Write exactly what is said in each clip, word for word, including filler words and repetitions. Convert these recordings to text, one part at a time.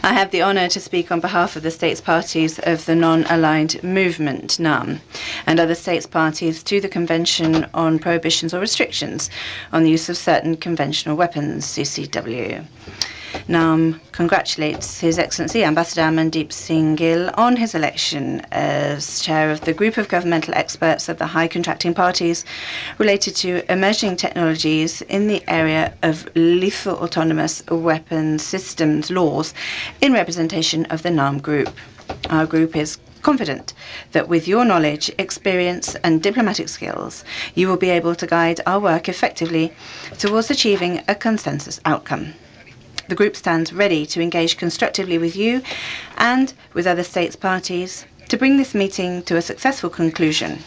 I have the honour to speak on behalf of the states parties of the Non-Aligned Movement, NAM, and other states parties to the Convention on Prohibitions or Restrictions on the Use of Certain Conventional Weapons, C C W. NAM congratulates His Excellency Ambassador Amandeep Singh Gill on his election as chair of the group of governmental experts of the high contracting parties related to emerging technologies in the area of lethal autonomous weapons systems laws in representation of the NAM group. Our group is confident that with your knowledge, experience and diplomatic skills, you will be able to guide our work effectively towards achieving a consensus outcome. The group stands ready to engage constructively with you and with other states parties to bring this meeting to a successful conclusion.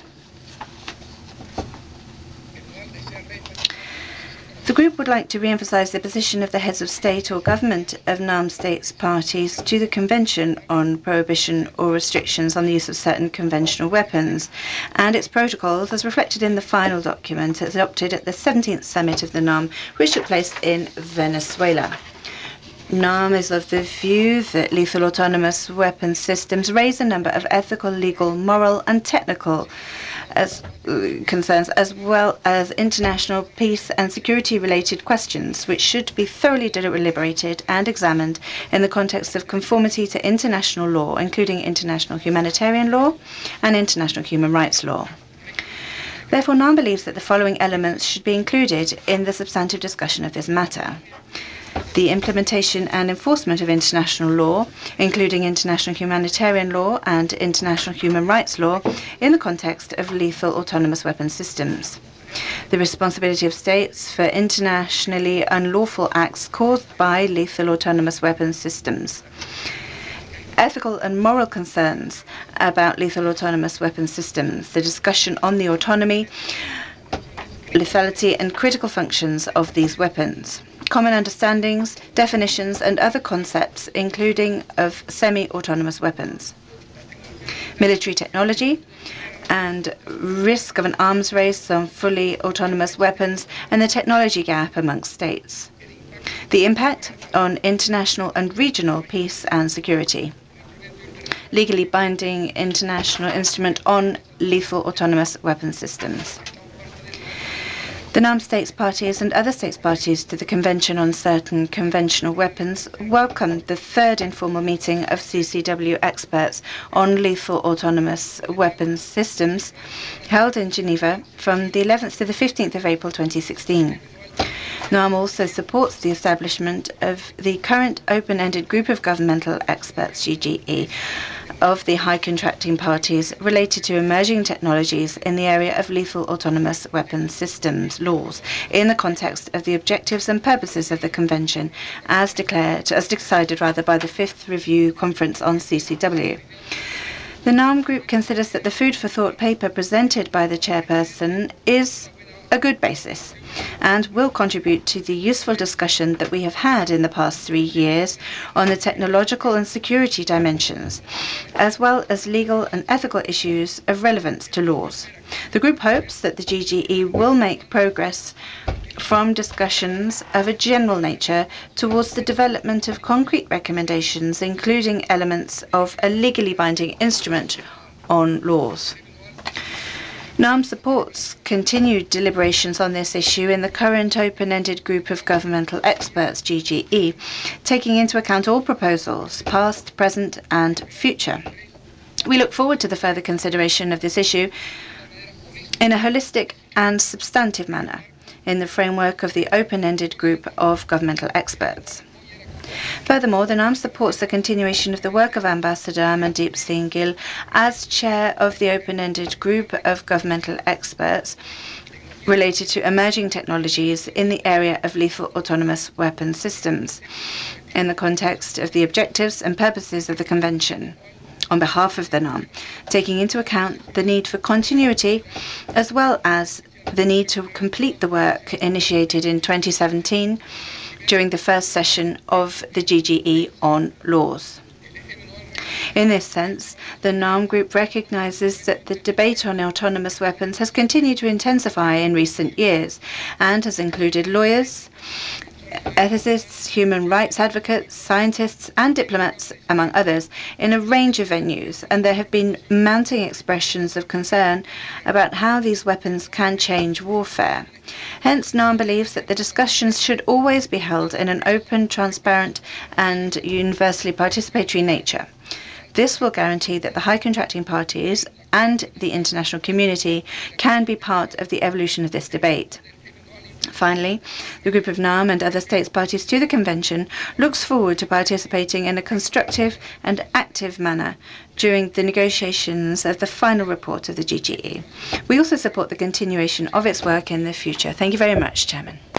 The group would like to re-emphasize the position of the heads of state or government of NAM states parties to the Convention on Prohibition or Restrictions on the Use of Certain Conventional Weapons and its protocols as reflected in the final document adopted at the seventeenth Summit of the NAM, which took place in Venezuela. NAM is of the view that lethal autonomous weapons systems raise a number of ethical, legal, moral and technical as, uh, concerns, as well as international peace and security related questions, which should be thoroughly deliberated and examined in the context of conformity to international law, including international humanitarian law and international human rights law. Therefore, NAM believes that the following elements should be included in the substantive discussion of this matter: the implementation and enforcement of international law, including international humanitarian law and international human rights law, in the context of lethal autonomous weapons systems; the responsibility of states for internationally unlawful acts caused by lethal autonomous weapons systems; ethical and moral concerns about lethal autonomous weapons systems, the discussion on the autonomy, lethality and critical functions of these weapons; common understandings, definitions and other concepts, including of semi-autonomous weapons; military technology and risk of an arms race on fully autonomous weapons and the technology gap amongst states; the impact on international and regional peace and security; legally binding international instrument on lethal autonomous weapons systems. The NAM states parties and other states parties to the Convention on Certain Conventional Weapons welcomed the third informal meeting of C C W experts on lethal autonomous weapons systems held in Geneva from the eleventh to the fifteenth of April twenty sixteen. NAM also supports the establishment of the current open-ended group of governmental experts, G G E, of the high contracting parties related to emerging technologies in the area of lethal autonomous weapons systems laws in the context of the objectives and purposes of the Convention as declared, as decided rather by the Fifth Review Conference on C C W. The NAM group considers that the food for thought paper presented by the chairperson is a good basis and will contribute to the useful discussion that we have had in the past three years on the technological and security dimensions, as well as legal and ethical issues of relevance to laws. The group hopes that the G G E will make progress from discussions of a general nature towards the development of concrete recommendations, including elements of a legally binding instrument on laws. NAM supports continued deliberations on this issue in the current open-ended group of governmental experts, G G E, taking into account all proposals, past, present and future. We look forward to the further consideration of this issue in a holistic and substantive manner in the framework of the open-ended group of governmental experts. Furthermore, the NAM supports the continuation of the work of Ambassador Amandeep Singh Gill as chair of the open-ended group of governmental experts related to emerging technologies in the area of lethal autonomous weapons systems in the context of the objectives and purposes of the Convention on behalf of the NAM, taking into account the need for continuity as well as the need to complete the work initiated in twenty seventeen during the first session of the G G E on laws. In this sense, the NAM group recognizes that the debate on autonomous weapons has continued to intensify in recent years and has included lawyers ethicists, human rights advocates, scientists, and diplomats, among others, in a range of venues, and there have been mounting expressions of concern about how these weapons can change warfare. Hence, NARM believes that the discussions should always be held in an open, transparent, and universally participatory nature. This will guarantee that the high contracting parties and the international community can be part of the evolution of this debate. Finally, the Group of NARM and other states parties to the Convention looks forward to participating in a constructive and active manner during the negotiations of the final report of the G G E. We also support the continuation of its work in the future. Thank you very much, Chairman.